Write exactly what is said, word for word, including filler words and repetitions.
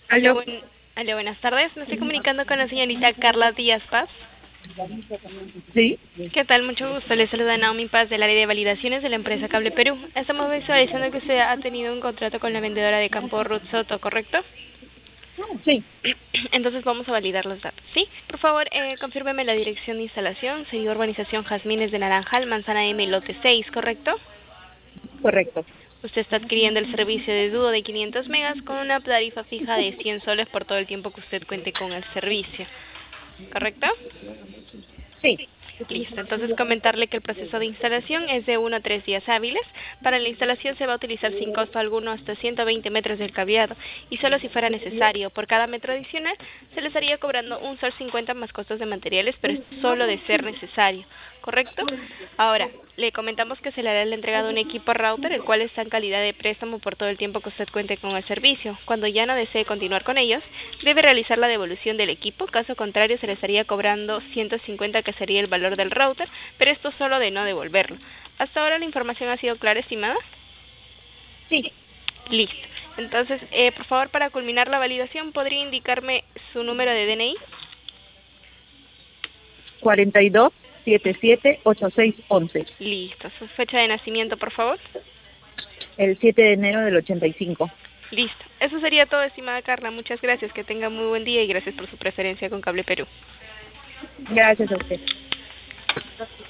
Aló, Aló. buen- aló, buenas tardes. Me estoy comunicando con la señorita Carla Díaz Paz. Sí, ¿Qué tal? Mucho gusto. Le saluda Naomi Paz del área de validaciones de la empresa Cable Perú. Estamos visualizando que usted ha tenido un contrato con la vendedora de campo Ruth Soto, ¿correcto? sí, Entonces vamos a validar los datos, ¿sí? Por favor, eh, confírmeme la dirección de instalación. Sería Urbanización Jazmines de Naranjal, Manzana M, lote seis, ¿correcto? correcto. Usted está adquiriendo el servicio de dúo de quinientos megas con una tarifa fija de cien soles por todo el tiempo que usted cuente con el servicio, ¿correcto? Sí, Listo, entonces comentarle que el proceso de instalación es de uno a tres días hábiles. Para la instalación se va a utilizar sin costo alguno hasta ciento veinte metros del cableado y solo si fuera necesario. Por cada metro adicional se le estaría cobrando un sol cincuenta más costos de materiales, pero es solo de ser necesario, ¿correcto? Ahora, le comentamos que se le hará la entrega de un equipo router, el cual está en calidad de préstamo por todo el tiempo que usted cuente con el servicio. Cuando ya no desee continuar con ellos, debe realizar la devolución del equipo, caso contrario se le estaría cobrando ciento cincuenta, que sería el valor del router, pero esto solo de no devolverlo. ¿Hasta ahora la información ha sido clara, estimada? sí. Listo. Entonces, eh, por favor, para culminar la validación, ¿podría indicarme su número de D N I? cuarenta y dos, setenta y siete, ochenta y seis, once. Listo. ¿Su fecha de nacimiento, por favor? El siete de enero del ochenta y cinco. Listo. Eso sería todo, estimada Carla. Muchas gracias. Que tenga muy buen día y gracias por su preferencia con Cable Perú. Gracias a usted.